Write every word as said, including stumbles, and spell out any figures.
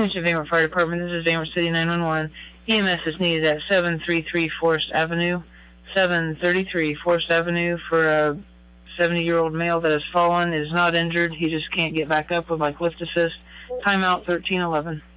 Attention Van Wert Fire Department, this is Van Wert City nine one one. E M S is needed at seven thirty-three Forest Avenue. seven thirty-three Forest Avenue for a seventy-year-old male that has fallen, is not injured. He just can't get back up with like lift assist. Timeout thirteen eleven.